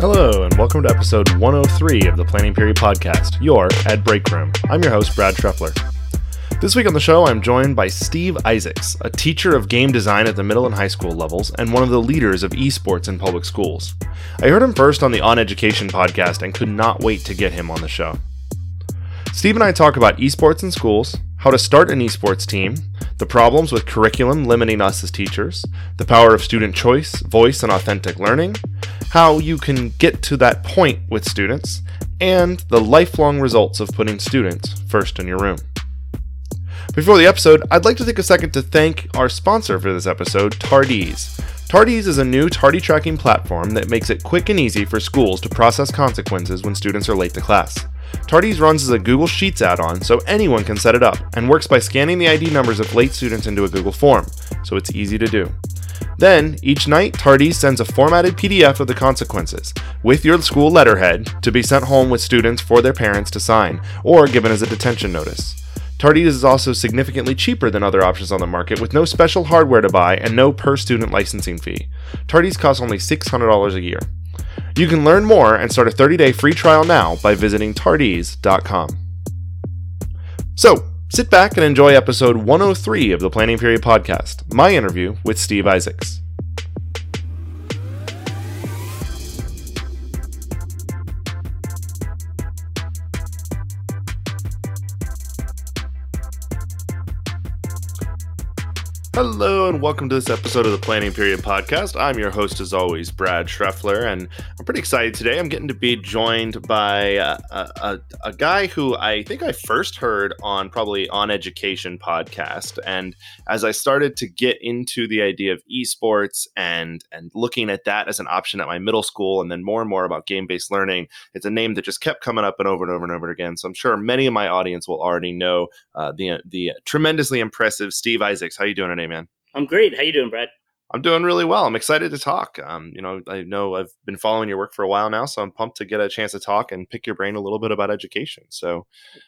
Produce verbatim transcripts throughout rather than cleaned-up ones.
Hello, and welcome to episode one oh three of the Planning Period Podcast, your Ed Break Room. I'm your host, Brad Treffler. This week on the show, I'm joined by Steve Isaacs, a teacher of game design at the middle and high school levels, and one of the leaders of esports in public schools. I heard him first on the On Education podcast and could not wait to get him on the show. Steve and I talk about esports in schools, how to start an esports team, the problems with curriculum limiting us as teachers, the power of student choice, voice, and authentic learning, how you can get to that point with students, and the lifelong results of putting students first in your room. Before the episode, I'd like to take a second to thank our sponsor for this episode, Tardies. Tardies is a new tardy tracking platform that makes it quick and easy for schools to process consequences when students are late to class. Tardies runs as a Google Sheets add-on, so anyone can set it up, and works by scanning the I D numbers of late students into a Google form, so it's easy to do. Then, each night, Tardies sends a formatted P D F of the consequences, with your school letterhead, to be sent home with students for their parents to sign, or given as a detention notice. Tardies is also significantly cheaper than other options on the market, with no special hardware to buy and no per-student licensing fee. Tardies costs only six hundred dollars a year. You can learn more and start a thirty-day free trial now by visiting tardies dot com. So, sit back and enjoy episode one oh three of the Planning Period Podcast, my interview with Steve Isaacs. Hello and welcome to this episode of the Planning Period Podcast. I'm your host as always, Brad Treffler, and I'm pretty excited today. I'm getting to be joined by uh, a, a, a guy who I think I first heard on probably On Education podcast. And as I started to get into the idea of esports and, and looking at that as an option at my middle school, and then more and more about game-based learning, it's a name that just kept coming up and over and over and over again. So I'm sure many of my audience will already know uh, the, the tremendously impressive Steve Isaacs. How you doing today, man? I'm great. How you doing, Brad? I'm doing really well. I'm excited to talk. Um, you know, I know I've been following your work for a while now, so I'm pumped to get a chance to talk and pick your brain a little bit about education. So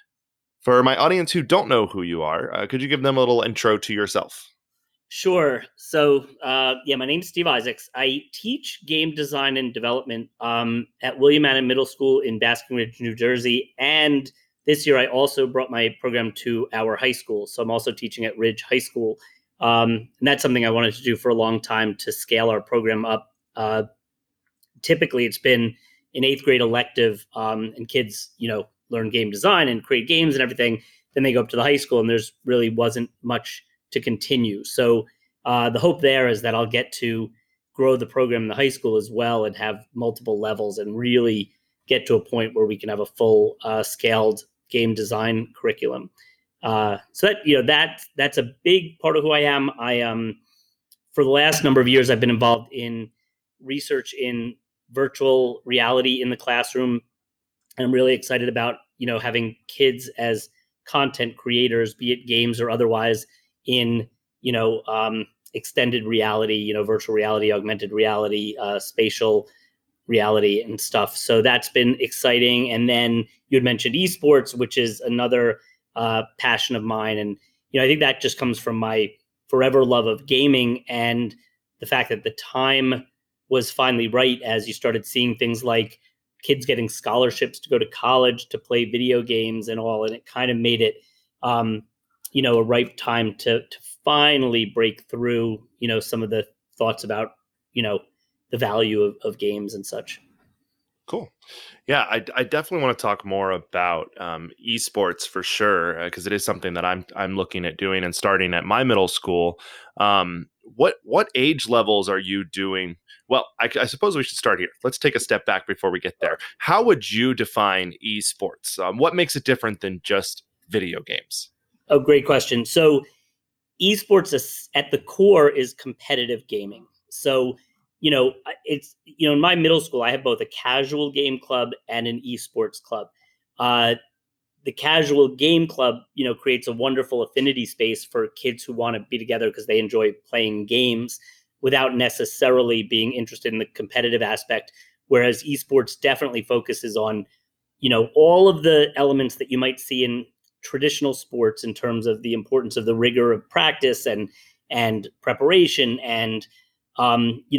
for my audience who don't know who you are, uh, could you give them a little intro to yourself? Sure. So, uh, yeah, my name's Steve Isaacs. I teach game design and development um, at William Allen Middle School in Basking Ridge, New Jersey. And this year, I also brought my program to our high school. So I'm also teaching at Ridge High School. Um, and that's something I wanted to do for a long time to scale our program up. Uh, typically, it's been an eighth grade elective, um, and kids, you know, learn game design and create games and everything. Then they go up to the high school, and there's really wasn't much to continue. So uh, the hope there is that I'll get to grow the program in the high school as well and have multiple levels and really get to a point where we can have a full uh, scaled game design curriculum. Uh, so that, you know, that, that's a big part of who I am. I, um, for the last number of years, I've been involved in research in virtual reality in the classroom. And I'm really excited about, you know, having kids as content creators, be it games or otherwise, in, you know, um, extended reality, you know, virtual reality, augmented reality, uh, spatial reality and stuff. So that's been exciting. And then you had mentioned esports, which is another Uh, passion of mine. And, you know, I think that just comes from my forever love of gaming and the fact that the time was finally right as you started seeing things like kids getting scholarships to go to college to play video games and all. And it kind of made it, um, you know, a ripe time to, to finally break through, you know, some of the thoughts about, you know, the value of, of games and such. Cool. Yeah, I, I definitely want to talk more about um, esports for sure, because uh, it is something that I'm I'm looking at doing and starting at my middle school. Um, what what age levels are you doing? Well, I, I suppose we should start here. Let's take a step back before we get there. How would you define esports? Um, what makes it different than just video games? Oh, great question. So esports is, at the core is competitive gaming. So you know, it's, you know, in my middle school, I have both a casual game club and an esports club. Uh, the casual game club, you know, creates a wonderful affinity space for kids who want to be together because they enjoy playing games without necessarily being interested in the competitive aspect. Whereas esports definitely focuses on, you know, all of the elements that you might see in traditional sports in terms of the importance of the rigor of practice and, and preparation and, um, you know,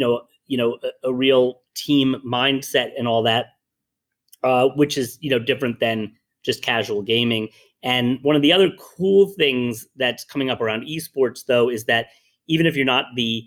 you know, a, a real team mindset and all that, uh, which is, you know, different than just casual gaming. And one of the other cool things that's coming up around esports, though, is that even if you're not the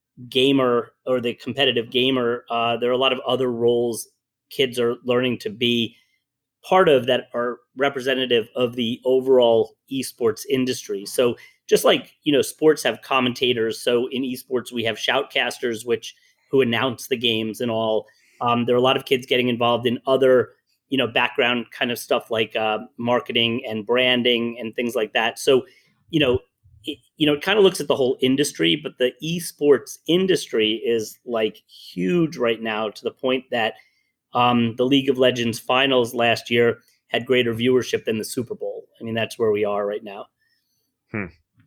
gamer or the competitive gamer, uh, there are a lot of other roles kids are learning to be part of that are representative of the overall esports industry. So just like, you know, sports have commentators, so in esports we have shoutcasters, which who announce the games and all. Um, there are a lot of kids getting involved in other, you know, background kind of stuff like uh, marketing and branding and things like that. So, you know, it, you know, it kind of looks at the whole industry, but the esports industry is like huge right now, to the point that um, the League of Legends finals last year had greater viewership than the Super Bowl. I mean, that's where we are right now. Hmm.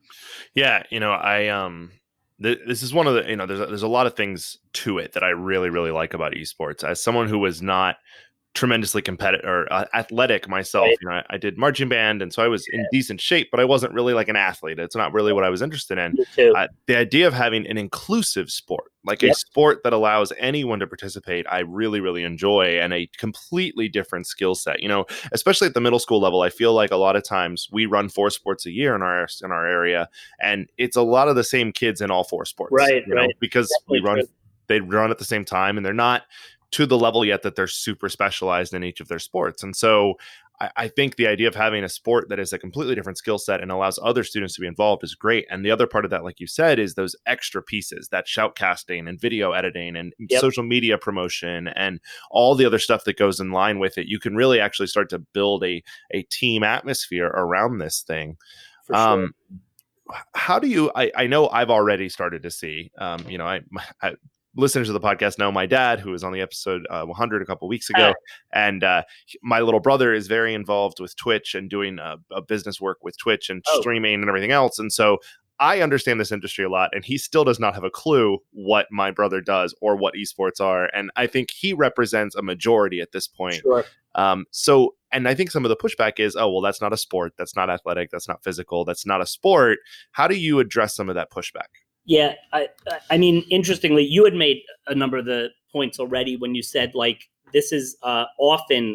Yeah, you know, I um, th- this is one of the, you know, there's a, there's a lot of things to it that I really really like about esports. As someone who was not tremendously competitive or uh, athletic myself, Right. you know, I, I did marching band, and so I was in decent shape, but I wasn't really like an athlete. It's not really what I was interested in. Me too. Uh, the idea of having an inclusive sport, like Yep. a sport that allows anyone to participate, I really, really enjoy, and a completely different skill set. You know, especially at the middle school level, I feel like a lot of times we run four sports a year in our in our area, and it's a lot of the same kids in all four sports. Right, you know, right. because Definitely we run, true. they run at the same time, and they're not to the level yet that they're super specialized in each of their sports. And so I, I think the idea of having a sport that is a completely different skill set and allows other students to be involved is great. And the other part of that, like you said, is those extra pieces, that shoutcasting and video editing and Yep. social media promotion and all the other stuff that goes in line with it. You can really actually start to build a, a team atmosphere around this thing. For Um, sure. how do you, I, I know I've already started to see, um, you know, I, I listeners of the podcast know my dad, who was on the episode uh, one hundred a couple weeks ago. Uh, and uh, my little brother is very involved with Twitch and doing uh, a business work with Twitch and Oh. streaming and everything else. And so I understand this industry a lot, and he still does not have a clue what my brother does or what esports are. And I think he represents a majority at this point. Sure. Um, so, and I think some of the pushback is, oh, well, that's not a sport. That's not athletic. That's not physical. That's not a sport. How do you address some of that pushback? Yeah, I, I mean, interestingly, you had made a number of the points already when you said, like, this is uh, often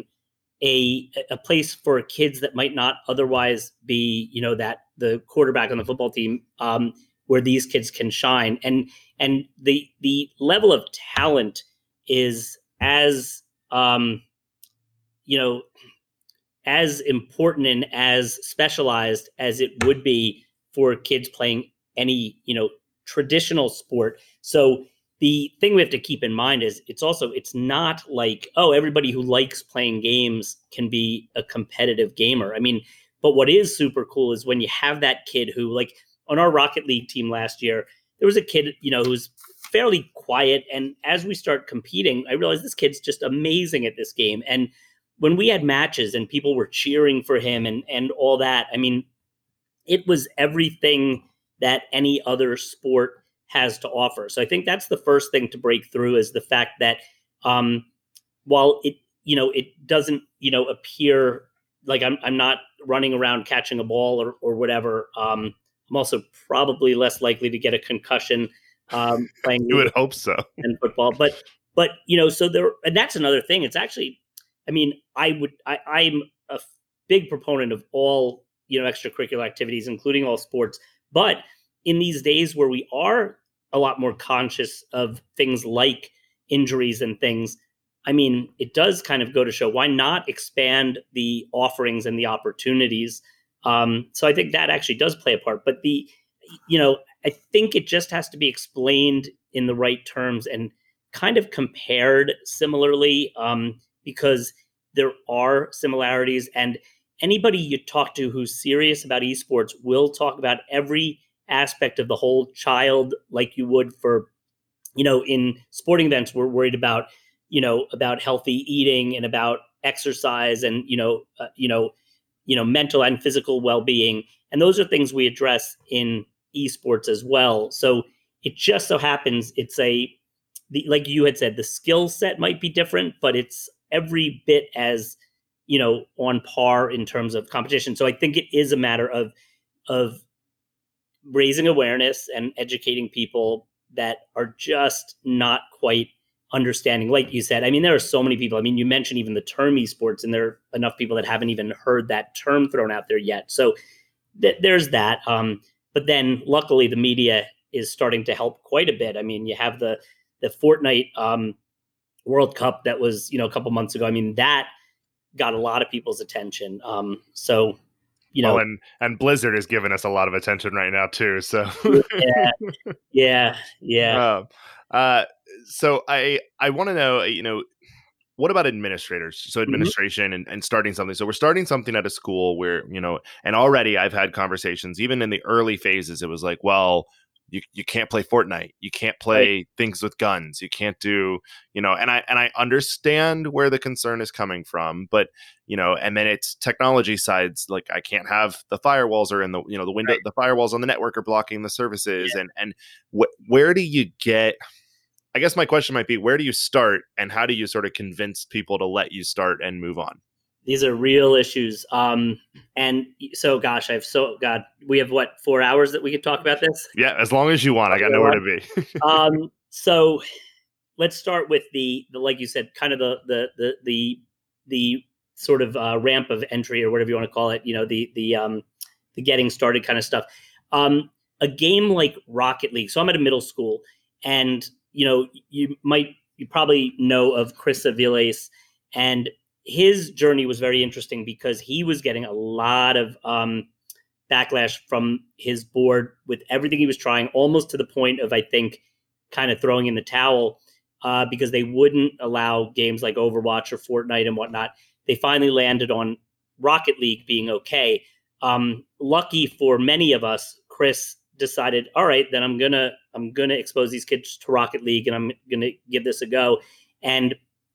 a a place for kids that might not otherwise be, you know, that the quarterback on the football team, um, where these kids can shine, and and the the level of talent is as um, you know, as important and as specialized as it would be for kids playing any, you know, traditional sport. So the thing we have to keep in mind is it's also, it's not like, oh, everybody who likes playing games can be a competitive gamer. I mean, but what is super cool is when you have that kid who, like on our Rocket League team last year, there was a kid, you know, who's fairly quiet. And as we start competing, I realized this kid's just amazing at this game. And when we had matches and people were cheering for him and, and all that, I mean, it was everything that any other sport has to offer. So I think that's the first thing to break through, is the fact that um, while it, you know, it doesn't, you know, appear like I'm, I'm not running around catching a ball or, or whatever. Um, I'm also probably less likely to get a concussion um, playing You would hope so. and football, but, but, you know, so there, and that's another thing. It's actually, I mean, I would, I, I'm a big proponent of all, you know, extracurricular activities, including all sports. But in these days where we are a lot more conscious of things like injuries and things, I mean, it does kind of go to show, why not expand the offerings and the opportunities? Um, so I think that actually does play a part. But the, you know, I think it just has to be explained in the right terms and kind of compared similarly, um, because there are similarities, and anybody you talk to who's serious about esports will talk about every aspect of the whole child, like you would for, you know, in sporting events, we're worried about, you know, about healthy eating and about exercise and, you know, uh, you know, you know, mental and physical well-being. And those are things we address in esports as well. So it just so happens it's a, the, like you had said, the skill set might be different, but it's every bit as, you know, on par in terms of competition. So I think it is a matter of, of raising awareness and educating people that are just not quite understanding. Like you said, I mean, there are so many people. I mean, you mentioned even the term esports, and there are enough people that haven't even heard that term thrown out there yet. So th- there's that. Um, but then luckily the media is starting to help quite a bit. I mean, you have the, the Fortnite um, World Cup that was, you know, a couple months ago. I mean, that got a lot of people's attention. Um, so, you know, well, and, and Blizzard is giving us a lot of attention right now too. So yeah, yeah, yeah. uh, uh, so I, I want to know, you know, what about administrators? So Mm-hmm. administration and, and starting something. So we're starting something at a school where, you know, and already I've had conversations, even in the early phases, it was like, well, you, you can't play Fortnite. You can't play Right. things with guns. You can't do, you know, and I, and I understand where the concern is coming from, but, you know, and then it's technology sides. Like I can't have the firewalls are in the, you know, the window, Right. the firewalls on the network are blocking the services. Yeah. And, and wh- where do you get, I guess my question might be, where do you start and how do you sort of convince people to let you start and move on? These are real issues. Um, and so, gosh, I've so, God, we have what, four hours that we could talk about this? Yeah, as long as you want. I got nowhere to be. um, so let's start with the, the, like you said, kind of the, the, the, the, the sort of uh, ramp of entry or whatever you want to call it, you know, the, the, um, the getting started kind of stuff. Um, a game like Rocket League. So I'm at a middle school, and, you know, you might, you probably know of Chris Aviles, and his journey was very interesting because he was getting a lot of um, backlash from his board with everything he was trying, almost to the point of, I think, kind of throwing in the towel uh, because they wouldn't allow games like Overwatch or Fortnite and whatnot. They finally landed on Rocket League being okay. Um, lucky for many of us, Chris decided, all right, then I'm gonna I'm gonna expose these kids to Rocket League, and I'm gonna give this a go. And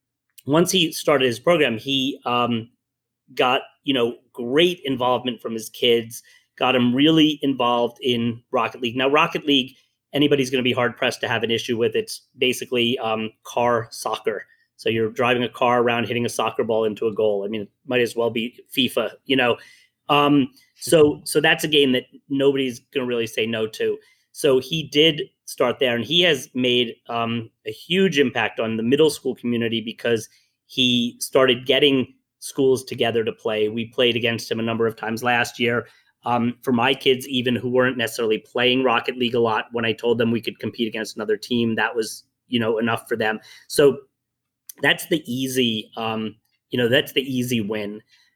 once he started his program, he um, got, you know, great involvement from his kids, got him really involved in Rocket League. Now, Rocket League, anybody's going to be hard pressed to have an issue with. It's basically um, car soccer. So you're driving a car around, hitting a soccer ball into a goal. I mean, it might as well be FIFA, you know. Um, so so that's a game that nobody's going to really say no to. So he did start there, and he has made um, a huge impact on the middle school community because he started getting schools together to play. We played against him a number of times last year. Um, for my kids, even who weren't necessarily playing Rocket League a lot, when I told them we could compete against another team, that was, you know, enough for them. So that's the easy, um, you know, that's the easy win.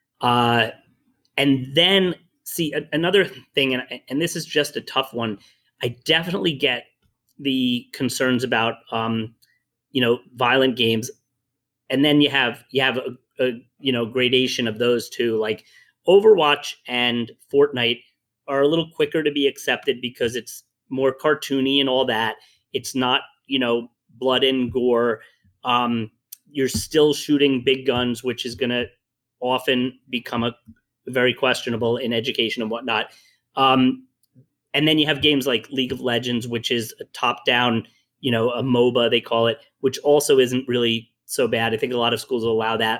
Uh, and then see a, another thing, and, and this is just a tough one. I definitely get the concerns about, um, you know, violent games. And then you have, you have a, a, you know, gradation of those two. Like Overwatch and Fortnite are a little quicker to be accepted because it's more cartoony and all that. It's not, you know, blood and gore. Um, you're still shooting big guns, which is going to often become a very questionable in education and whatnot. Um, and then you have games like League of Legends, which is a top-down, you know, a MOBA, they call it, which also isn't really so bad. I think a lot of schools will allow that.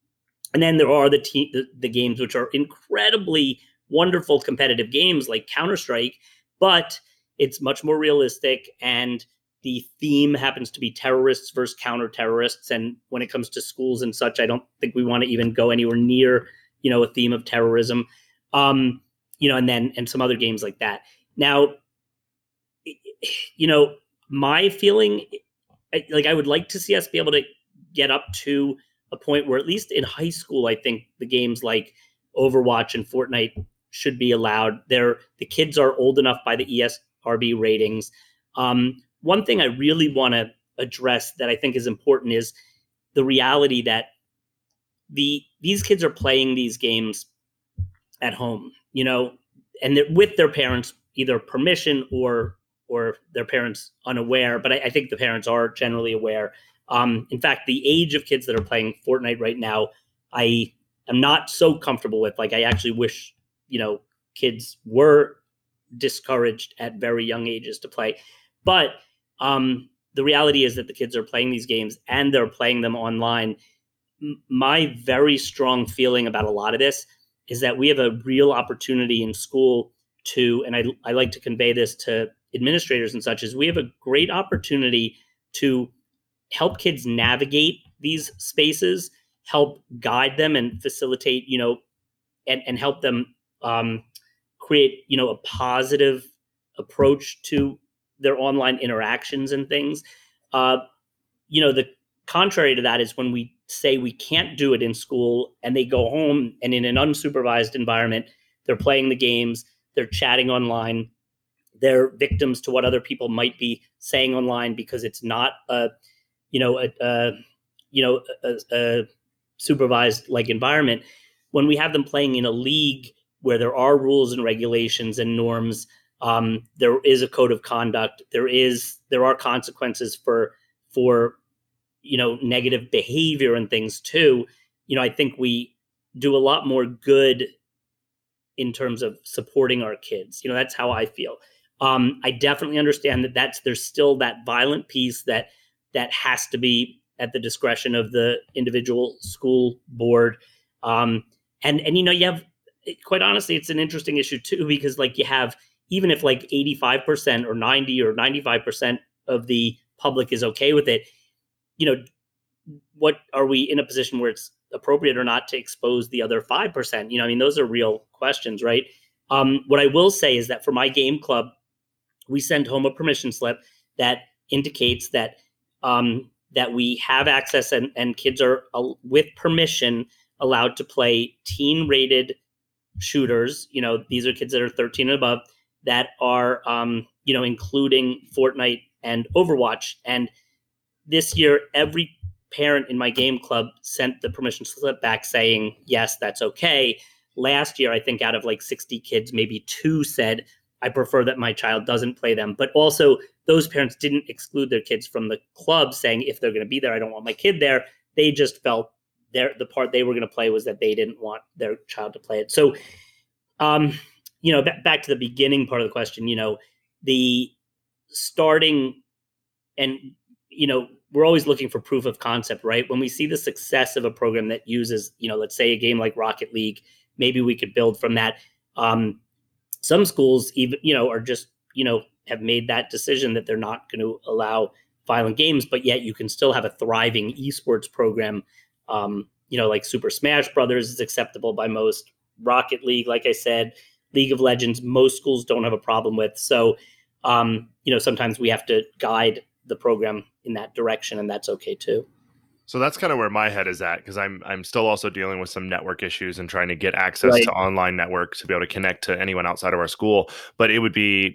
And then there are the, te- the, the games which are incredibly wonderful competitive games like Counter-Strike, but it's much more realistic, and the theme happens to be terrorists versus counter-terrorists. And when it comes to schools and such, I don't think we want to even go anywhere near, you know, a theme of terrorism, um, you know, and then and some other games like that. Now, you know, my feeling, like I would like to see us be able to get up to a point where at least in high school, I think the games like Overwatch and Fortnite should be allowed. They're, the kids are old enough by the E S R B ratings. Um, one thing I really want to address that I think is important is the reality that the these kids are playing these games at home, you know, and they're with their parents, either permission or or their parents unaware. But I, I think the parents are generally aware. Um, in fact, the age of kids that are playing Fortnite right now, I am not so comfortable with. Like, I actually wish, you know, kids were discouraged at very young ages to play. But um, the reality is that the kids are playing these games and they're playing them online. M- my very strong feeling about a lot of this is that we have a real opportunity in school to, and I, I like to convey this to administrators and such is we have a great opportunity to help kids navigate these spaces, help guide them and facilitate, you know, and, and help them um, create, you know, a positive approach to their online interactions and things. Uh, you know, the contrary to that is when we say we can't do it in school and they go home and in an unsupervised environment, they're playing the games, they're chatting online, they're victims to what other people might be saying online because it's not a, you know, a, a you know, a, a supervised like environment. When we have them playing in a league where there are rules and regulations and norms, um, there is a code of conduct. There is there are consequences for for you know negative behavior and things too. You know, I think we do a lot more good in terms of supporting our kids. You know, that's how I feel. Um, I definitely understand that that's there's still that violent piece that that has to be at the discretion of the individual school board. Um, and, and, you know, you have, quite honestly, it's an interesting issue too, because like you have, even if like eighty-five percent or ninety or ninety-five percent of the public is okay with it, you know, what are we in a position where it's appropriate or not to expose the other five percent? You know, I mean, those are real questions, right? Um, what I will say is that for my game club, we send home a permission slip that indicates that um, that we have access and, and kids are, uh, with permission, allowed to play teen-rated shooters. You know, these are kids that are thirteen and above that are, um, you know, including Fortnite and Overwatch. And this year, every parent in my game club sent the permission slip back saying, yes, that's okay. Last year, I think out of like sixty kids, maybe two said, I prefer that my child doesn't play them. But also those parents didn't exclude their kids from the club saying, if they're going to be there, I don't want my kid there. They just felt their, the part they were going to play was that they didn't want their child to play it. So, um, you know, b- back to the beginning part of the question, you know, the starting and, you know, we're always looking for proof of concept, right? When we see the success of a program that uses, you know, let's say a game like Rocket League, maybe we could build from that. Um, some schools even, you know, are just, you know, have made that decision that they're not going to allow violent games, but yet you can still have a thriving esports program. Um, you know, like Super Smash Brothers is acceptable by most. Rocket League, like I said, League of Legends, most schools don't have a problem with. So, um, you know, sometimes we have to guide the program in that direction, and that's okay too. So that's kind of where my head is at, because I'm I'm still also dealing with some network issues and trying to get access Right. to online network to be able to connect to anyone outside of our school. But it would be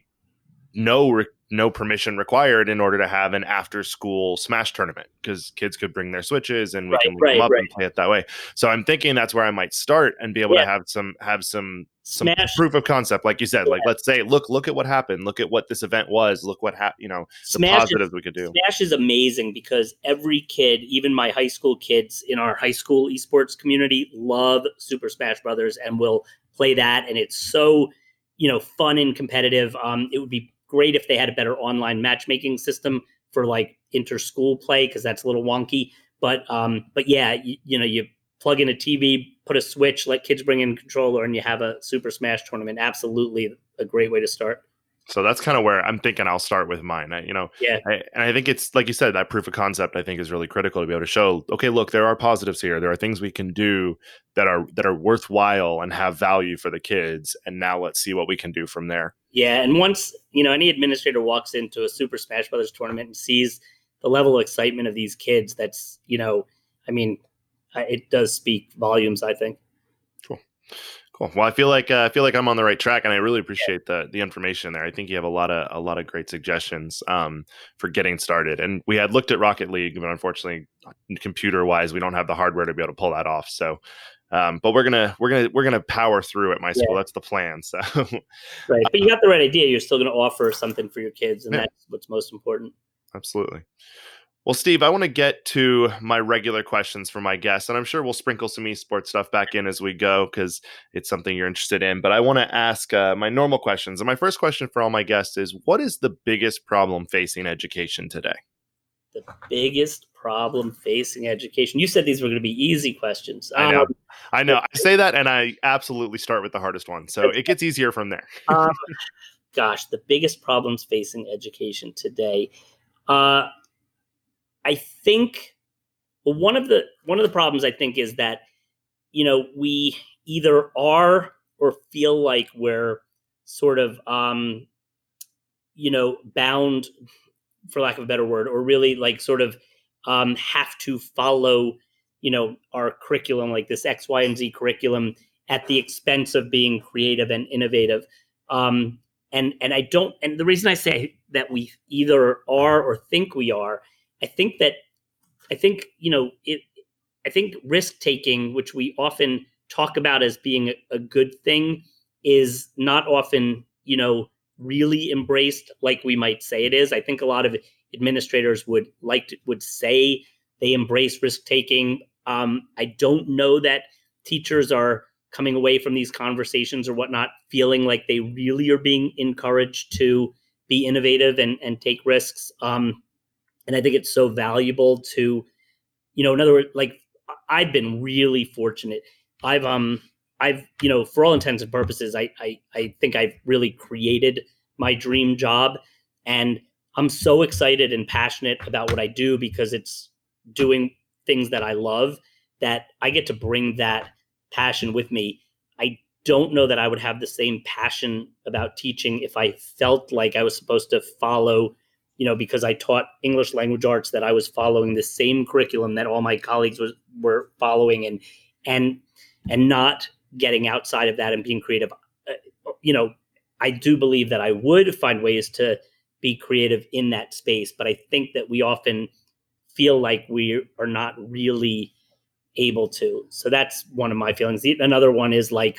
no re- no permission required in order to have an after school Smash tournament, because kids could bring their Switches and we Right, can link right, them up right. and play it that way. So I'm thinking that's where I might start and be able Yeah. to have some have some some Smash- proof of concept, like you said. Yeah. Like, let's say, look look at what happened. Look at what this event was. Look what happened. You know, the Smash positives is, we could do. Smash is amazing because every kid, even my high school kids in our high school esports community, love Super Smash Brothers and will play that. And it's so, you know, fun and competitive. Um, it would be great if they had a better online matchmaking system for like inter-school play, because that's a little wonky. But um, but yeah, you, you know, you plug in a T V, put a Switch, let kids bring in a controller, and you have a Super Smash tournament. Absolutely a great way to start. So that's kind of where I'm thinking I'll start with mine. I, you know, Yeah. I, and I think it's like you said, that proof of concept I think is really critical to be able to show, okay, look, there are positives here. There are things we can do that are that are worthwhile and have value for the kids. And now let's see what we can do from there. Yeah, and once, you know, any administrator walks into a Super Smash Brothers tournament and sees the level of excitement of these kids, that's, you know, I mean, it does speak volumes, I think. Cool. Cool. Well, I feel like uh, I feel like I'm on the right track, and I really appreciate yeah. the the information there. I think you have a lot of a lot of great suggestions um, for getting started. And we had looked at Rocket League, but unfortunately, computer wise, we don't have the hardware to be able to pull that off. So, um, but we're gonna we're gonna we're gonna power through at my school. Yeah. That's the plan. So, right. But you got the right idea. You're still going to offer something for your kids, and yeah. that's what's most important. Absolutely. Well, Steve, I want to get to my regular questions for my guests, and I'm sure we'll sprinkle some esports stuff back in as we go because it's something you're interested in. But I want to ask uh, my normal questions. And my first question for all my guests is, what is the biggest problem facing education today? The biggest problem facing education? You said these were going to be easy questions. I know. Um, I know. I say that, and I absolutely start with the hardest one. So it gets easier from there. um, gosh, the biggest problems facing education today. Uh, I think well, one of the one of the problems I think is that, you know, we either are or feel like we're sort of, um, you know, bound, for lack of a better word, or really like sort of um, have to follow, you know, our curriculum, like this X, Y, and Z curriculum, at the expense of being creative and innovative. Um, and and I don't. And the reason I say that we either are or think we are, I think that I think you know it. I think risk taking, which we often talk about as being a, a good thing, is not often, you know, really embraced like we might say it is. I think a lot of administrators would like to, would say they embrace risk taking. Um, I don't know that teachers are coming away from these conversations or whatnot feeling like they really are being encouraged to be innovative and, and take risks. Um, and I think it's so valuable to, you know, in other words, like I've been really fortunate. I've, um, I've, you know, for all intents and purposes, I, I, I think I've really created my dream job, and I'm so excited and passionate about what I do because it's doing things that I love, that I get to bring that passion with me. I don't know that I would have the same passion about teaching if I felt like I was supposed to follow, you know, because I taught English language arts, that I was following the same curriculum that all my colleagues was, were following, and, and, and not getting outside of that and being creative. Uh, you know, I do believe that I would find ways to be creative in that space, but I think that we often feel like we are not really able to. So that's one of my feelings. Another one is like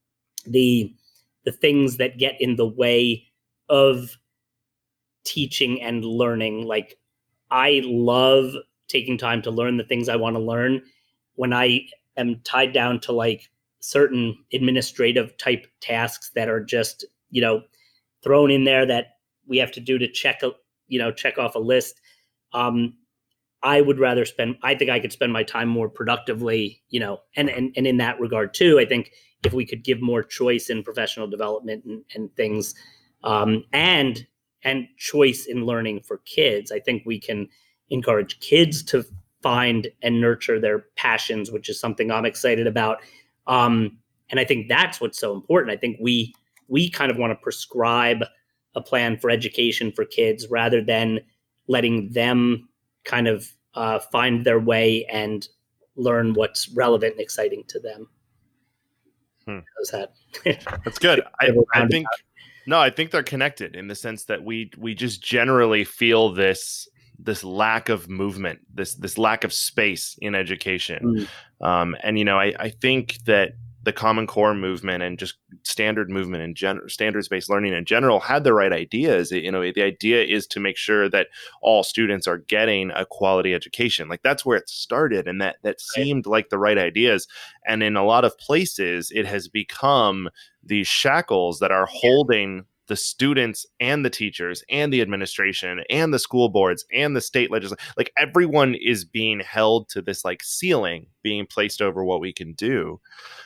the the things that get in the way of teaching and learning. Like I love taking time to learn the things I want to learn. When I am tied down to like certain administrative type tasks that are just, you know, thrown in there that we have to do to check, a, you know, check off a list. Um, I would rather spend, I think I could spend my time more productively, you know, and, and, and in that regard too, I think if we could give more choice in professional development and, and things, um, and, and choice in learning for kids, I think we can encourage kids to find and nurture their passions, which is something I'm excited about. Um, and I think that's what's so important. I think we, we kind of want to prescribe a plan for education for kids rather than letting them kind of uh, find their way and learn what's relevant and exciting to them. Hmm. How's that? That's good. I, I think, no, I think they're connected in the sense that we, we just generally feel this, this lack of movement, this, this lack of space in education. Mm. Um, and, you know, I, I think that the Common Core movement and just standard movement in general, standards-based learning in general, had the right ideas. You know, the idea is to make sure that all students are getting a quality education. Like that's where it started, and that that seemed like the right ideas. And in a lot of places, it has become these shackles that are holding the students and the teachers and the administration and the school boards and the state legislature. Like everyone is being held to this like ceiling being placed over what we can do.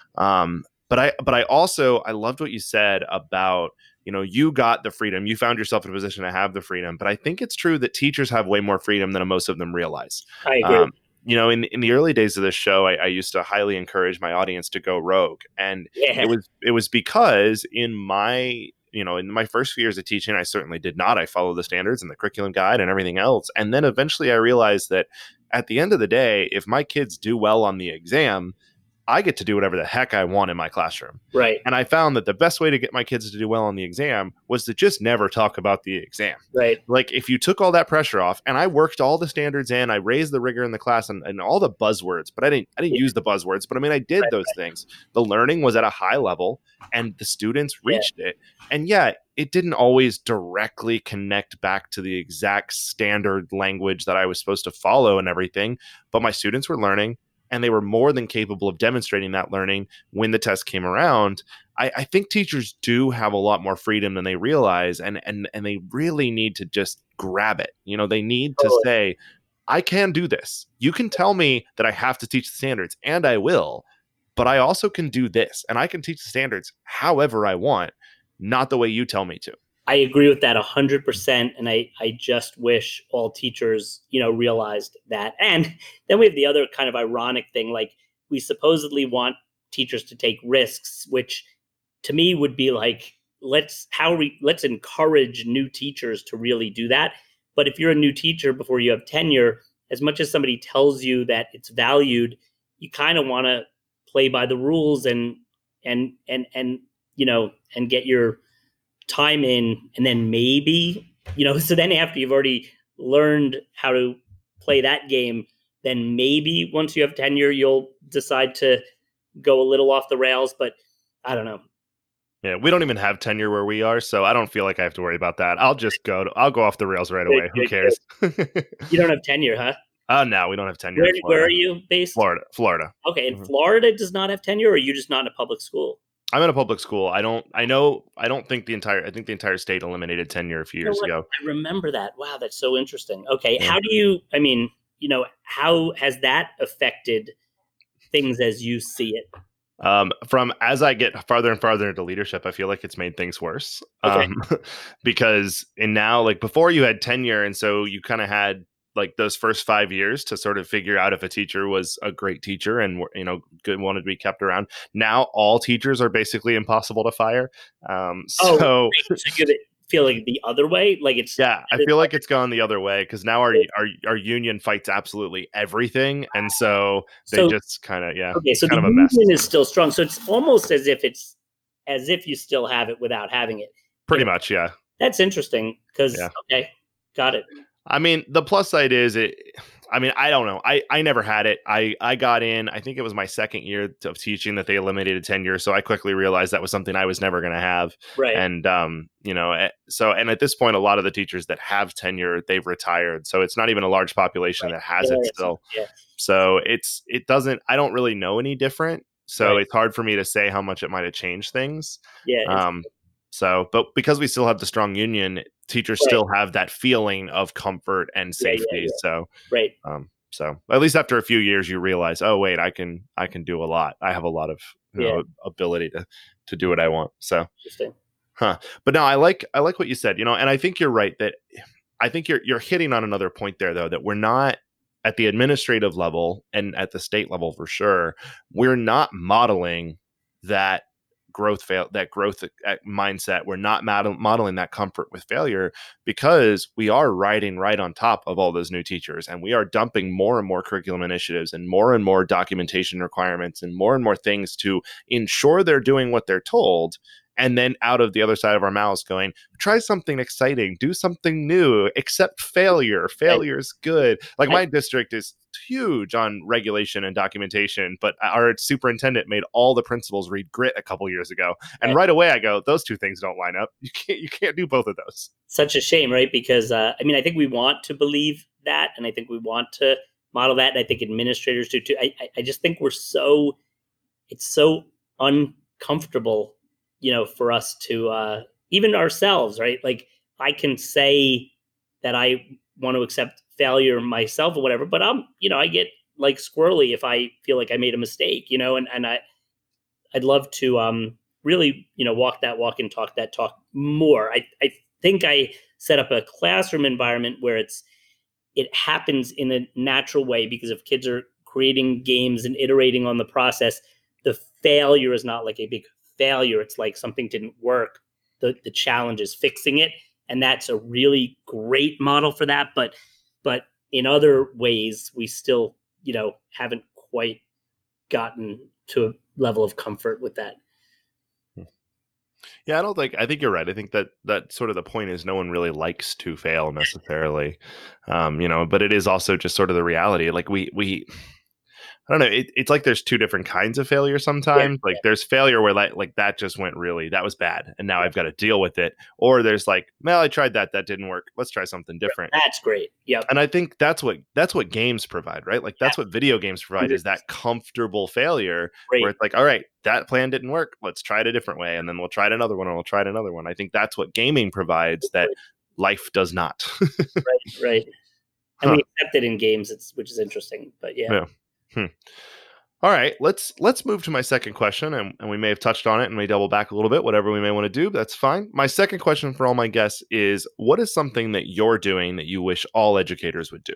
Um, but I, but I also, I loved what you said about, you know, you got the freedom, you found yourself in a position to have the freedom, but I think it's true that teachers have way more freedom than most of them realize. I agree. Um, you know, in, in the early days of this show, I, I used to highly encourage my audience to go rogue. And yeah. it was, it was because in my, you know, in my first few years of teaching, I certainly did not. I followed the standards and the curriculum guide and everything else. And then eventually I realized that at the end of the day, if my kids do well on the exam, I get to do whatever the heck I want in my classroom. Right. And I found that the best way to get my kids to do well on the exam was to just never talk about the exam. Right. Like if you took all that pressure off, and I worked all the standards in, I raised the rigor in the class and, and all the buzzwords, but I didn't, I didn't yeah. use the buzzwords, but I mean, I did right, those right. things. The learning was at a high level and the students reached yeah. it. And yeah, it didn't always directly connect back to the exact standard language that I was supposed to follow and everything, but my students were learning. And they were more than capable of demonstrating that learning when the test came around. I, I think teachers do have a lot more freedom than they realize, and and and they really need to just grab it. You know, they need to oh. say, I can do this. You can tell me that I have to teach the standards, and I will, but I also can do this, and I can teach the standards however I want, not the way you tell me to. I agree with that a hundred percent. And I, I just wish all teachers, you know, realized that. And then we have the other kind of ironic thing, like we supposedly want teachers to take risks, which to me would be like, let's how we let's encourage new teachers to really do that. But if you're a new teacher before you have tenure, as much as somebody tells you that it's valued, you kind of want to play by the rules and and and and you know and get your time in, and then maybe you know so then after you've already learned how to play that game, then maybe once you have tenure you'll decide to go a little off the rails. But I don't know. Yeah, we don't even have tenure where we are, so I don't feel like I have to worry about that. I'll just go to, I'll go off the rails right away. Who cares? You don't have tenure, huh? Oh, uh, no, we don't have tenure. Where, where are you based? Florida. Florida. Okay, and mm-hmm. Florida does not have tenure, or are you just not in a public school? I'm in a public school. I don't, I know, I don't think the entire, I think the entire state eliminated tenure a few years you know ago. I remember that. Wow, that's so interesting. Okay, yeah. How do you, I mean, you know, how has that affected things as you see it? Um, from as I get farther and farther into leadership, I feel like it's made things worse. Okay. Um, because in now, like before you had tenure, and so you kind of had like those first five years to sort of figure out if a teacher was a great teacher and, you know, good, wanted to be kept around. Now all teachers are basically impossible to fire. Um, so, oh, so you feel like the other way, like it's yeah, I feel like it's gone the other way because now our our our union fights absolutely everything, and so they so, just kind of yeah. Okay, so kind the of a mess. union is still strong. So it's almost as if it's as if you still have it without having it. Pretty you know, much, yeah. That's interesting because yeah. Okay, got it. I mean, the plus side is it. I mean, I don't know. I, I never had it. I, I got in, I think it was my second year of teaching that they eliminated tenure. So I quickly realized that was something I was never going to have. Right. And, um, you know, so, and at this point, a lot of the teachers that have tenure, they've retired. So it's not even a large population right. that has yeah, it still. Yeah. So it's, it doesn't, I don't really know any different. So right. it's hard for me to say how much it might have changed things. Yeah. Um, so, but because we still have the strong union, teachers right. still have that feeling of comfort and safety. Yeah, yeah, yeah. So, right. Um, so at least after a few years, you realize, oh wait, I can, I can do a lot. I have a lot of you yeah. know, ability to, to do what I want. So, interesting. Huh. But no, I like, I like what you said, you know, and I think you're right that I think you're, you're hitting on another point there though, that we're not at the administrative level and at the state level for sure. We're not modeling that growth fail that growth mindset. We're not model, modeling that comfort with failure because we are riding right on top of all those new teachers, and we are dumping more and more curriculum initiatives and more and more documentation requirements and more and more things to ensure they're doing what they're told. And then out of the other side of our mouths going, try something exciting, do something new, accept failure. Failure is good. Like my district is huge on regulation and documentation, but our superintendent made all the principals read Grit a couple years ago. And right away I go, those two things don't line up. You can't, you can't do both of those. Such a shame, right? Because, uh, I mean, I think we want to believe that, and I think we want to model that. And I think administrators do too. I, I just think we're so, it's so uncomfortable, you know, for us to, uh, even ourselves, right? Like I can say that I want to accept failure myself or whatever, but I'm, you know, I get like squirrely if I feel like I made a mistake, you know, and, and I, I'd love to, um, really, you know, walk that walk and talk that talk more. I, I think I set up a classroom environment where it's, it happens in a natural way because if kids are creating games and iterating on the process, the failure is not like a big failure. It's like something didn't work. The the challenge is fixing it. And that's a really great model for that. But but in other ways, we still, you know, haven't quite gotten to a level of comfort with that. Yeah, I don't think, I think you're right. I think that that sort of the point is no one really likes to fail necessarily. Um, you know, but it is also just sort of the reality. Like we, we, I don't know. It, it's like there's two different kinds of failure sometimes. Yeah, like yeah. There's failure where like, like that just went really, that was bad. And now I've got to deal with it. Or there's like, well, I tried that. That didn't work. Let's try something different. That's great. Yeah. And I think that's what, that's what games provide, right? Like that's yeah. what video games provide mm-hmm. is that comfortable failure great. Where it's like, all right, that plan didn't work. Let's try it a different way. And then we'll try it another one and we'll try it another one. I think that's what gaming provides that right. life does not. right. Right. And huh. we accept it in games, it's, which is interesting, but yeah. yeah. Hmm. All right, let's let's move to my second question, and, and we may have touched on it and we double back a little bit, whatever we may want to do, that's fine. My second question for all my guests is, what is something that you're doing that you wish all educators would do?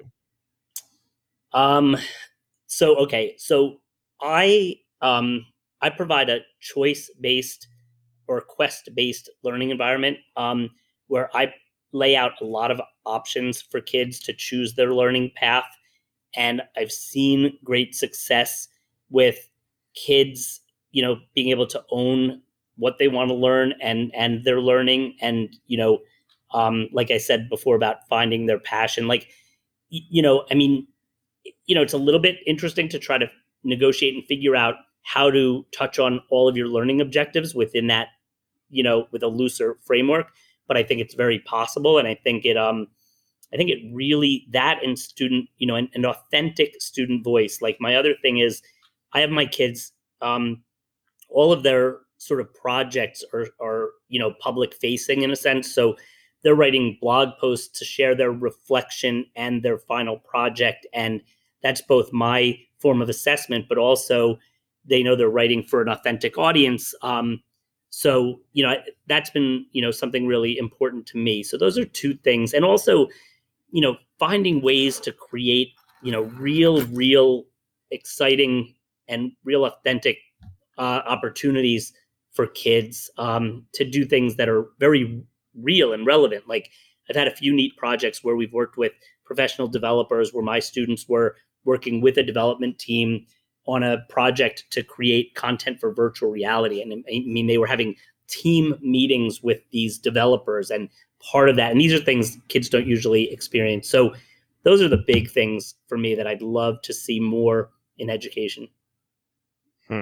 Um, so, okay. So I, um, I provide a choice-based or quest-based learning environment, um, where I lay out a lot of options for kids to choose their learning path. And I've seen great success with kids, you know, being able to own what they want to learn and, and their learning. And, you know, um, like I said before about finding their passion, like, y- you know, I mean, you know, it's a little bit interesting to try to negotiate and figure out how to touch on all of your learning objectives within that, you know, with a looser framework. But I think it's very possible. And I think it, um, I think it really, that and student, you know, an, an authentic student voice. Like my other thing is I have my kids, um, all of their sort of projects are, are, you know, public facing in a sense. So they're writing blog posts to share their reflection and their final project. And that's both my form of assessment, but also they know they're writing for an authentic audience. Um, so, you know, that's been, you know, something really important to me. So those are two things. And also, you know, finding ways to create, you know, real, real exciting and real authentic uh, opportunities for kids um, to do things that are very real and relevant. Like I've had a few neat projects where we've worked with professional developers where my students were working with a development team on a project to create content for virtual reality. And I mean, they were having team meetings with these developers and part of that. And these are things kids don't usually experience. So those are the big things for me that I'd love to see more in education. Hmm.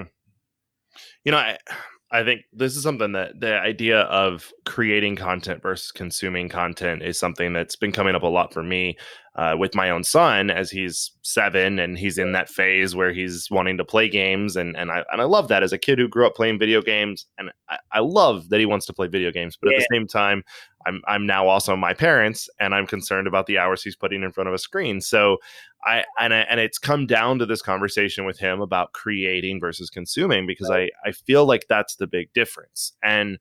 You know, I, I think this is something that the idea of creating content versus consuming content is something that's been coming up a lot for me uh, with my own son as he's seven and he's in that phase where he's wanting to play games. And, and I, and I love that as a kid who grew up playing video games. And I, I love that he wants to play video games, but yeah. At the same time, I'm, I'm now also my parents and I'm concerned about the hours he's putting in front of a screen. So I and I, and it's come down to this conversation with him about creating versus consuming, because right. I, I feel like that's the big difference. And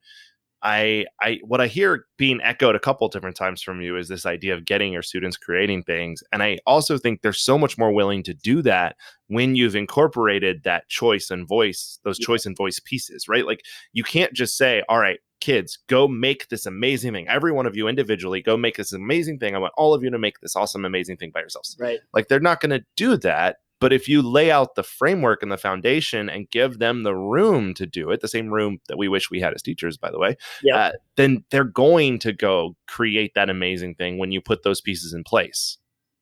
I I what I hear being echoed a couple different times from you is this idea of getting your students creating things. And I also think they're so much more willing to do that when you've incorporated that choice and voice, those yeah. choice and voice pieces, right? Like you can't just say, all right, kids, go make this amazing thing. Every one of you individually, go make this amazing thing. I want all of you to make this awesome, amazing thing by yourselves. Right. Like they're not going to do that. But if you lay out the framework and the foundation and give them the room to do it, the same room that we wish we had as teachers, by the way, yep. uh, then they're going to go create that amazing thing when you put those pieces in place.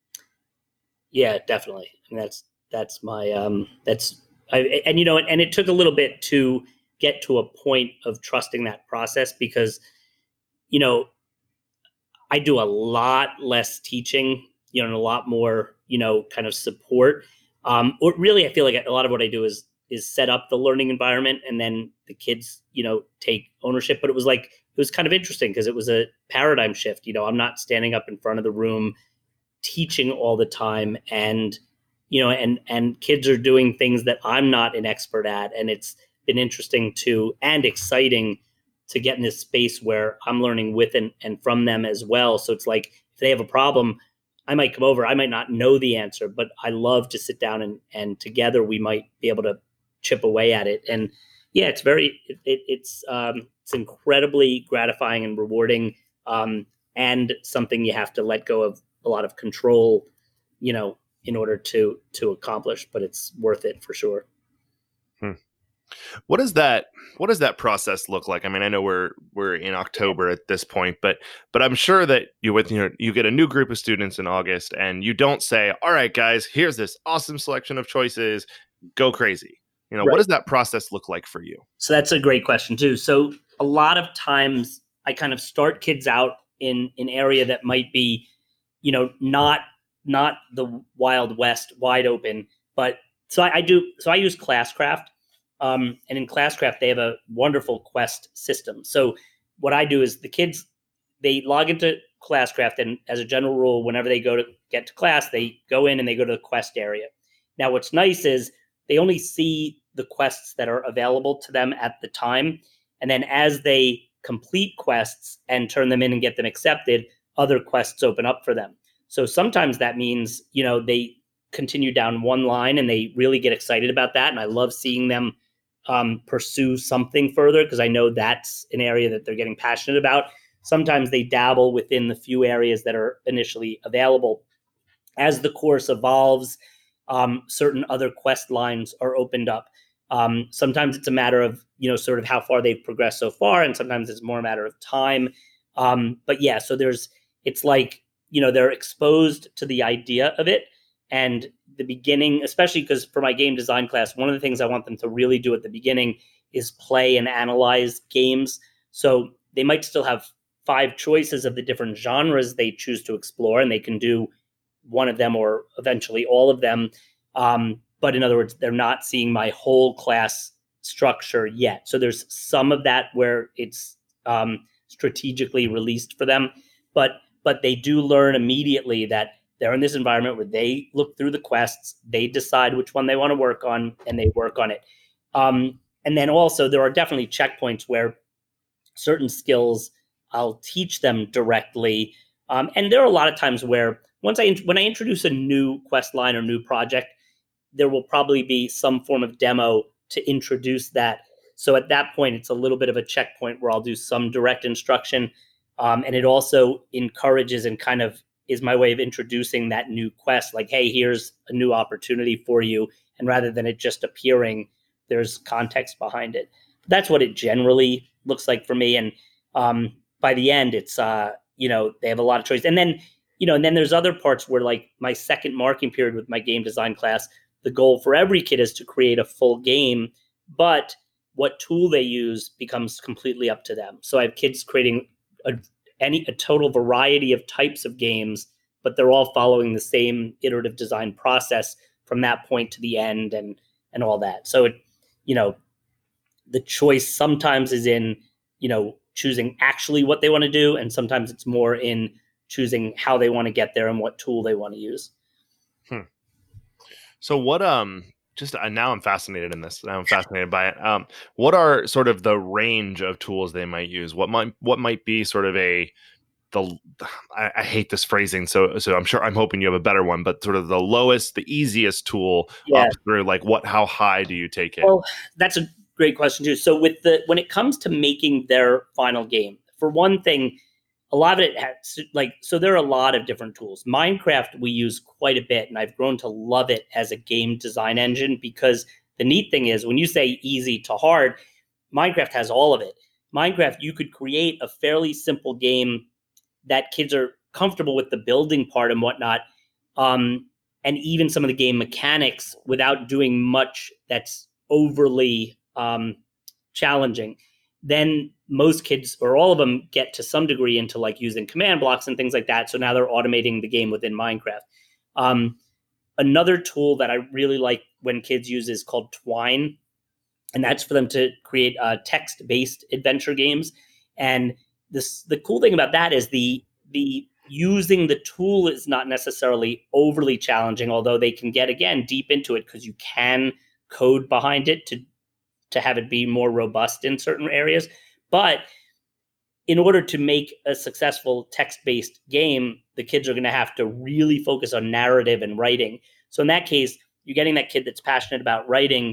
Yeah, definitely. And that's, that's my, um, that's, I, and you know, and it took a little bit to get to a point of trusting that process because, you know, I do a lot less teaching, you know, and a lot more, you know, kind of support. Um, or really, I feel like a lot of what I do is is set up the learning environment and then the kids, you know, take ownership. But it was like, it was kind of interesting because it was a paradigm shift. You know, I'm not standing up in front of the room teaching all the time. And, you know, and and kids are doing things that I'm not an expert at. And it's been interesting to and exciting to get in this space where I'm learning with and, and from them as well. So it's like if they have a problem, I might come over. I might not know the answer, but I love to sit down and, and together we might be able to chip away at it. And yeah, it's very, it, it, it's, um, it's incredibly gratifying and rewarding, um, and something you have to let go of a lot of control, you know, in order to, to accomplish, but it's worth it for sure. Hmm. What does that what does that process look like? I mean, I know we're we're in October at this point, but but I'm sure that you with you know, you get a new group of students in August and you don't say, "All right, guys, here's this awesome selection of choices, go crazy." You know, right. What does that process look like for you? So that's a great question too. So a lot of times I kind of start kids out in an area that might be, you know, not not the Wild West wide open, but so I, I do so I use Classcraft. Um, and in Classcraft, they have a wonderful quest system. So what I do is the kids, they log into Classcraft, and as a general rule, whenever they go to get to class, they go in and they go to the quest area. Now, what's nice is they only see the quests that are available to them at the time. And then as they complete quests and turn them in and get them accepted, other quests open up for them. So sometimes that means, you know, they continue down one line and they really get excited about that. And I love seeing them um, pursue something further because I know that's an area that they're getting passionate about. Sometimes they dabble within the few areas that are initially available. As the course evolves, um, certain other quest lines are opened up. Um, sometimes it's a matter of, you know, sort of how far they've progressed so far, and sometimes it's more a matter of time. Um, but yeah, so there's, it's like, you know, they're exposed to the idea of it. And the beginning, especially because for my game design class, one of the things I want them to really do at the beginning is play and analyze games. So they might still have five choices of the different genres they choose to explore, and they can do one of them or eventually all of them. Um, but in other words, they're not seeing my whole class structure yet. So there's some of that where it's um, strategically released for them, but but they do learn immediately that they're in this environment where they look through the quests, they decide which one they want to work on, and they work on it. Um, and then also there are definitely checkpoints where certain skills I'll teach them directly. Um, and there are a lot of times where once I when I introduce a new quest line or new project, there will probably be some form of demo to introduce that. So at that point, it's a little bit of a checkpoint where I'll do some direct instruction. Um, and it also encourages and kind of is my way of introducing that new quest. Like, hey, here's a new opportunity for you. And rather than it just appearing, there's context behind it. That's what it generally looks like for me. And um, by the end, it's, uh, you know, they have a lot of choice. And then, you know, and then there's other parts where like my second marking period with my game design class, the goal for every kid is to create a full game, but what tool they use becomes completely up to them. So I have kids creating a, any a total variety of types of games, but they're all following the same iterative design process from that point to the end and and all that. So it, you know, the choice sometimes is in, you know, choosing actually what they want to do, and sometimes it's more in choosing how they want to get there and what tool they want to use. Hmm. So what, um, just uh, now I'm fascinated in this. Now I'm fascinated by it. Um, what are sort of the range of tools they might use? What might, what might be sort of a, the, I, I hate this phrasing. So, so I'm sure I'm hoping you have a better one, but sort of the lowest, the easiest tool Yeah. up through like what, how high do you take it? Well, that's a great question too. So with the, when it comes to making their final game, for one thing, a lot of it has, like, so there are a lot of different tools. Minecraft we use quite a bit, and I've grown to love it as a game design engine because the neat thing is when you say easy to hard, Minecraft has all of it. Minecraft, you could create a fairly simple game that kids are comfortable with the building part and whatnot, um, and even some of the game mechanics without doing much that's overly um, challenging. Then most kids or all of them get to some degree into like using command blocks and things like that. So now they're automating the game within Minecraft. Um, another tool that I really like when kids use is called Twine. And that's for them to create uh, text-based adventure games. And this, the cool thing about that is the, the using the tool is not necessarily overly challenging, although they can get, again, deep into it because you can code behind it to to have it be more robust in certain areas. But in order to make a successful text-based game, the kids are going to have to really focus on narrative and writing. So in that case, you're getting that kid that's passionate about writing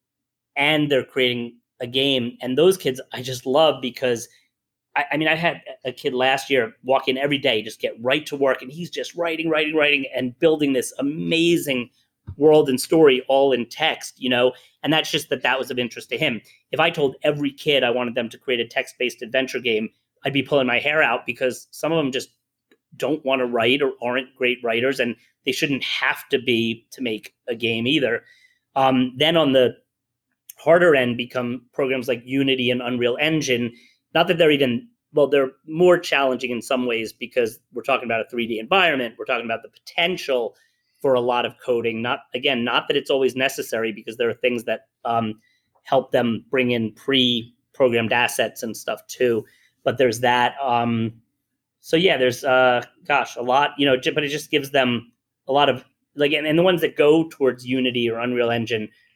and they're creating a game. And those kids I just love because, I, I mean, I had a kid last year walk in every day, just get right to work. And he's just writing, writing, writing, and building this amazing world and story all in text, you know, and that's just that that was of interest to him. If I told every kid I wanted them to create a text-based adventure game, I'd be pulling my hair out because some of them just don't want to write or aren't great writers, and they shouldn't have to be to make a game either. Um, then on the harder end become programs like Unity and Unreal Engine. Not that they're even, well, they're more challenging in some ways because we're talking about a three D environment. We're talking about the potential for a lot of coding. Not, again, not that it's always necessary because there are things that um, help them bring in pre-programmed assets and stuff too. But there's that. Um, so yeah, there's, uh, gosh, a lot, you know, but it just gives them a lot of, like, and, and the ones that go towards Unity or Unreal Engine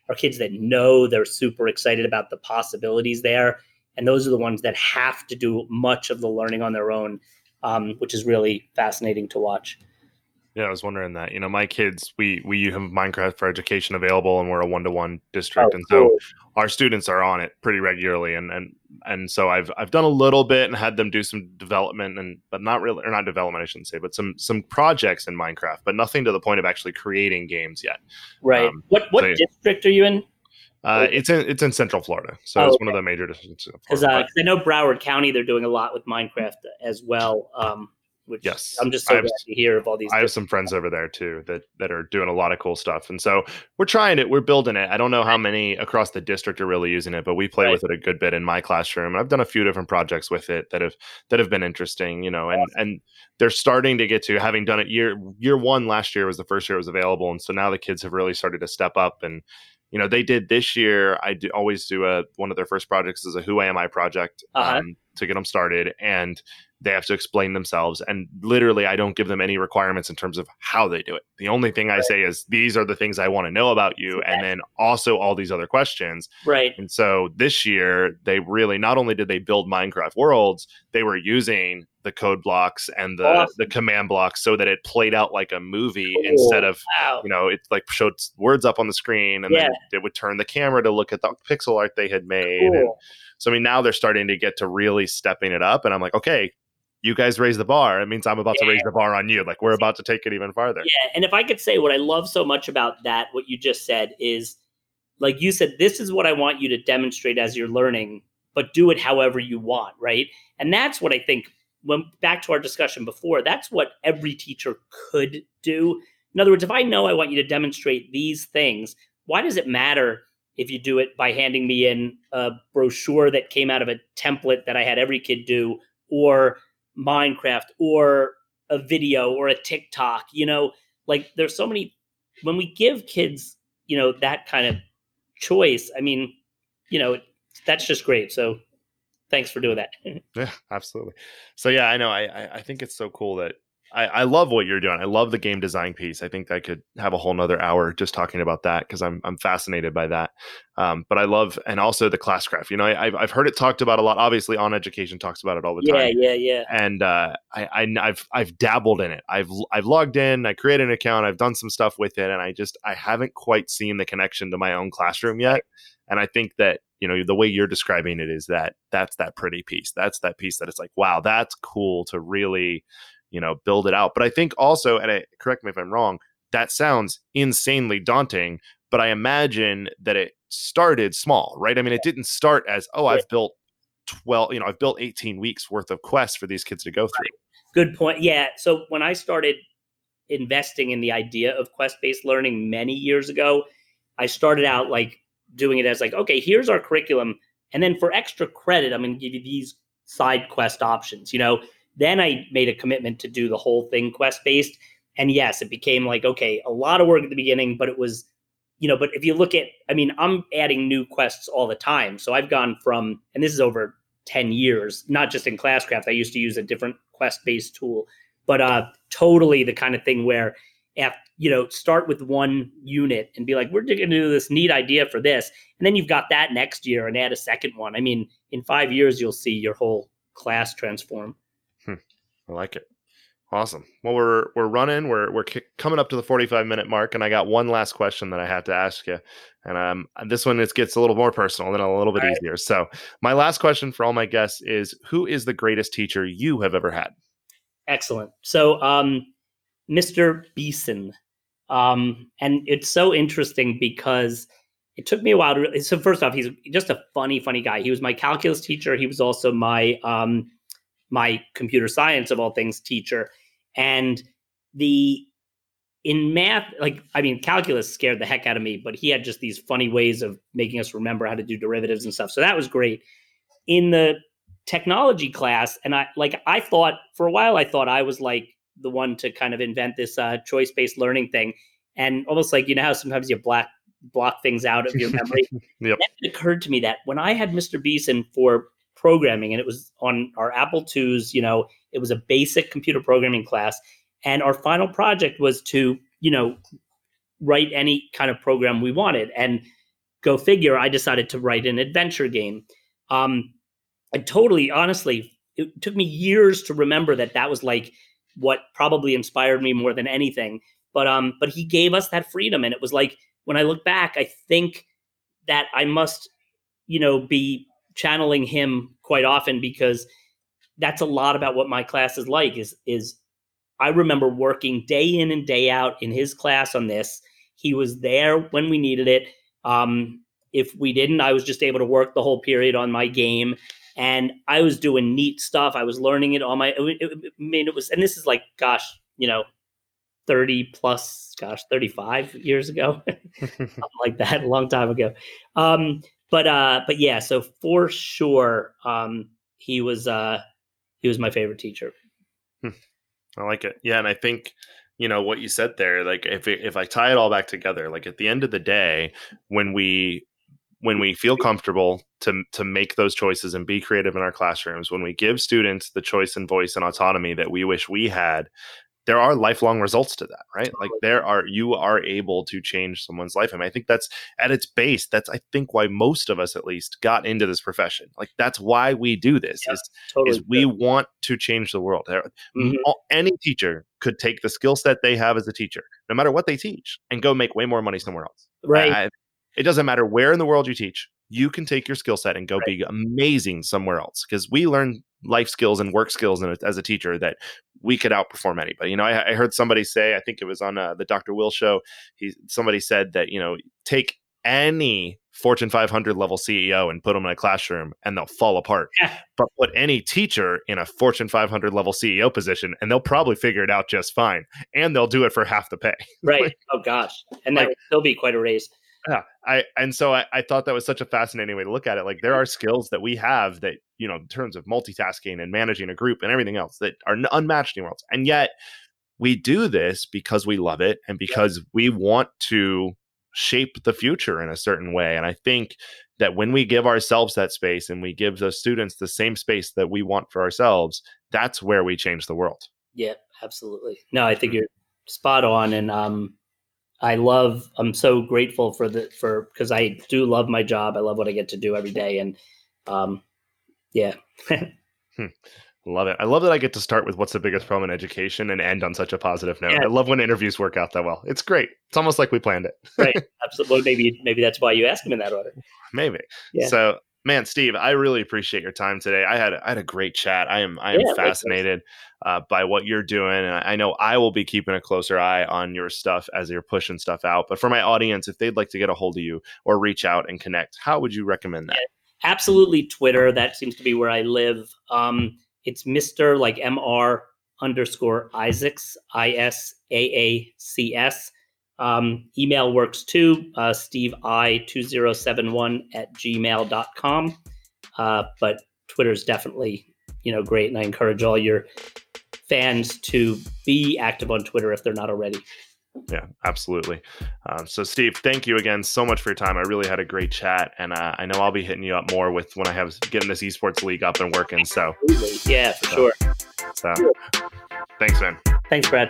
are kids that know they're super excited about the possibilities there. And those are the ones that have to do much of the learning on their own, um, which is really fascinating to watch. Yeah, I was wondering that. You know, my kids, we we have Minecraft for Education available, and we're a one-to-one district, Oh, and cool. so our students are on it pretty regularly. And and and so I've I've done a little bit and had them do some development, and but not really, or not development, I shouldn't say, but some some projects in Minecraft, but nothing to the point of actually creating games yet. Right. Um, what what so, district are you in? Uh, it's in it's in Central Florida, so Oh, it's okay. one of the major districts. Because uh, I know Broward County, they're doing a lot with Minecraft as well. Um, which yes, I'm just so I have, glad to hear of all these. I have some friends over there too that that are doing a lot of cool stuff, and so we're trying it. We're building it. I don't know how many across the district are really using it, but we play Right. with it a good bit in my classroom. I've done a few different projects with it that have that have been interesting, you know, and Awesome. and they're starting to get to having done it year year one last year was the first year it was available, and so now the kids have really started to step up. And you know, they did this year. I do, always do a one of their first projects is a Who Am I project Uh-huh. um, to get them started, and they have to explain themselves. And literally, I don't give them any requirements in terms of how they do it. The only thing I Right. say is these are the things I want to know about you, and then also all these other questions. Right. And so this year, they really not only did they build Minecraft worlds, they were using the code blocks and the Awesome. the command blocks so that it played out like a movie Cool. instead of Wow. you know, it like showed words up on the screen, and Yeah. then it would turn the camera to look at the pixel art they had made. Cool. And so I mean, now they're starting to get to really stepping it up, and I'm like, okay, you guys raise the bar. It means I'm about Yeah. to raise the bar on you. Like we're about to take it even farther. Yeah, and if I could say what I love so much about that, what you just said is, like you said, this is what I want you to demonstrate as you're learning, but do it however you want, right? And that's what I think, when back to our discussion before, that's what every teacher could do. In other words, if I know I want you to demonstrate these things, why does it matter if you do it by handing me in a brochure that came out of a template that I had every kid do, or Minecraft, or a video, or a TikTok? You know, like there's so many, when we give kids, you know, that kind of choice, I mean, you know, that's just great. So thanks for doing that. Yeah, absolutely. So yeah, I know. I I- I think it's so cool that I, I love what you're doing. I love the game design piece. I think I could have a whole nother hour just talking about that because I'm I'm fascinated by that. Um, but I love, and also the Classcraft. You know, I, I've I've heard it talked about a lot. Obviously, On Education talks about it all the Yeah, time. yeah, yeah. And uh, I, I I've I've dabbled in it. I've I've logged in. I created an account. I've done some stuff with it, and I just I haven't quite seen the connection to my own classroom yet. And I think that, you know, the way you're describing it is that that's that pretty piece. That's that piece that it's like, wow, that's cool to really, you know, build it out. But I think also, and I, correct me if I'm wrong, that sounds insanely daunting, but I imagine that it started small, right? I mean, it didn't start as, oh, I've built twelve, you know, I've built eighteen weeks worth of quests for these kids to go through. Good point. Yeah. So when I started investing in the idea of quest-based learning many years ago, I started out like doing it as like, okay, here's our curriculum. And then for extra credit, I'm going to give you these side quest options, you know. Then I made a commitment to do the whole thing quest-based. And yes, it became like, okay, a lot of work at the beginning, but it was, you know, but if you look at, I mean, I'm adding new quests all the time. So I've gone from, and this is over ten years, not just in Classcraft. I used to use a different quest-based tool, but uh, totally the kind of thing where, after, you know, start with one unit and be like, we're going to do this neat idea for this. And then you've got that next year and add a second one. I mean, in five years, you'll see your whole class transform. Hmm. I like it. Awesome. Well, we're we're running. We're we're c- coming up to the forty-five minute mark, and I got one last question that I have to ask you. And um, this one, it gets a little more personal and a little bit All right. easier. So, my last question for all my guests is: who is the greatest teacher you have ever had? Excellent. So, um, Mister Beeson, um, and it's so interesting because it took me a while to. Really, so, first off, he's just a funny, funny guy. He was my calculus teacher. He was also my um, my computer science, of all things, teacher. And the in math, like, I mean, calculus scared the heck out of me, but he had just these funny ways of making us remember how to do derivatives and stuff. So that was great. In the technology class, and I like I thought for a while, I thought I was like the one to kind of invent this uh, choice-based learning thing. And almost like, you know how sometimes you black block things out of your memory. Yep. Then it occurred to me that when I had Mister Beeson for programming, and it was on our Apple twos, you know, it was a basic computer programming class. And our final project was to, you know, write any kind of program we wanted. And go figure, I decided to write an adventure game. Um, I totally, honestly, it took me years to remember that that was like what probably inspired me more than anything. But um, but he gave us that freedom, and it was like, when I look back, I think that I must, you know, be channeling him quite often, because that's a lot about what my class is like. Is is I remember working day in and day out in his class on this. He was there when we needed it. Um, if we didn't, I was just able to work the whole period on my game. And I was doing neat stuff. I was learning it on my, it, it, I mean, it was, and this is like, gosh, you know, thirty plus, gosh, thirty-five years ago, something like that, a long time ago. Um, but, uh, but yeah, so for sure, um, he was, uh, he was my favorite teacher. I like it. Yeah. And I think, you know, what you said there, like if, it, if I tie it all back together, like at the end of the day, when we, when we feel comfortable to to make those choices and be creative in our classrooms, when we give students the choice and voice and autonomy that we wish we had, there are lifelong results to that, right? Like there are, you are able to change someone's life. I mean, I think that's at its base, that's, I think, why most of us at least got into this profession. Like that's why we do this, yeah, is, totally is we want to change the world. Mm-hmm. Any teacher could take the skill set they have as a teacher, no matter what they teach, and go make way more money somewhere else. Right. I, It doesn't matter where in the world you teach, you can take your skill set and go right. be amazing somewhere else, because we learn life skills and work skills in a, as a teacher that we could outperform anybody. You know, I, I heard somebody say, I think it was on uh, the Doctor Will show, he, somebody said that, you know, take any Fortune five hundred level C E O and put them in a classroom and they'll fall apart. Yeah. But put any teacher in a Fortune five hundred level C E O position and they'll probably figure it out just fine. And they'll do it for half the pay. Right. Oh, gosh. And that like, would still be quite a raise. Yeah, I and so I, I thought that was such a fascinating way to look at it. Like there are skills that we have that, you know, in terms of multitasking and managing a group and everything else that are unmatched anywhere else. And yet we do this because we love it and because yeah. we want to shape the future in a certain way. And I think that when we give ourselves that space and we give those students the same space that we want for ourselves, that's where we change the world. Yeah, absolutely. No, I think mm-hmm. you're spot on. And um I love, I'm so grateful for the, for, because I do love my job. I love what I get to do every day. And um, yeah. hmm. Love it. I love that I get to start with what's the biggest problem in education and end on such a positive note. Yeah. I love when interviews work out that well. It's great. It's almost like we planned it. Right. Absolutely. Well, maybe, maybe that's why you asked him in that order. Maybe. Yeah. So, man, Steve, I really appreciate your time today. I had I had a great chat. I am I am yeah, fascinated uh, by what you're doing. And I know I will be keeping a closer eye on your stuff as you're pushing stuff out. But for my audience, if they'd like to get a hold of you or reach out and connect, how would you recommend that? Yeah, absolutely, Twitter. That seems to be where I live. Um, it's Mister like M R underscore Isaacs, I S A A C S. Um, email works too, uh, steve i two zero seven one at gmail dot com. Uh, but Twitter's definitely, you know, great. And I encourage all your fans to be active on Twitter if they're not already. Yeah, absolutely. Um, so Steve, thank you again so much for your time. I really had a great chat, and uh, I know I'll be hitting you up more with when I have getting this esports league up and working. So absolutely. Yeah, for so, sure. So thanks, man. Thanks, Brad.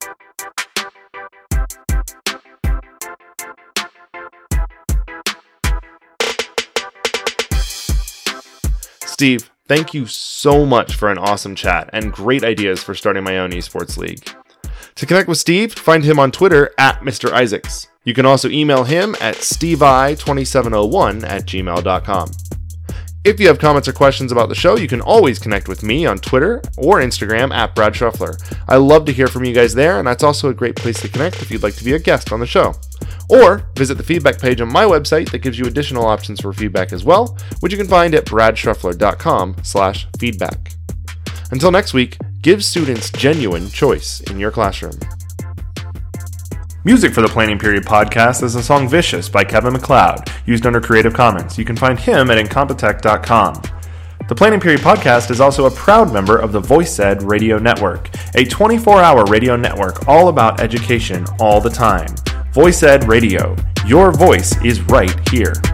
Steve, thank you so much for an awesome chat and great ideas for starting my own esports league. To connect with Steve, find him on Twitter at Mister Isaacs. You can also email him at steve i two seven zero one at gmail dot com. If you have comments or questions about the show, you can always connect with me on Twitter or Instagram at Brad Truffler. I love to hear from you guys there, and that's also a great place to connect if you'd like to be a guest on the show. Or visit the feedback page on my website that gives you additional options for feedback as well, which you can find at brad truffler dot com slash feedback. Until next week, give students genuine choice in your classroom. Music for the Planning Period podcast is the song Vicious by Kevin MacLeod, used under Creative Commons. You can find him at incompetech dot com. The Planning Period podcast is also a proud member of the VoiceEd Radio Network, a twenty-four hour radio network all about education all the time. VoiceEd Radio. Your voice is right here.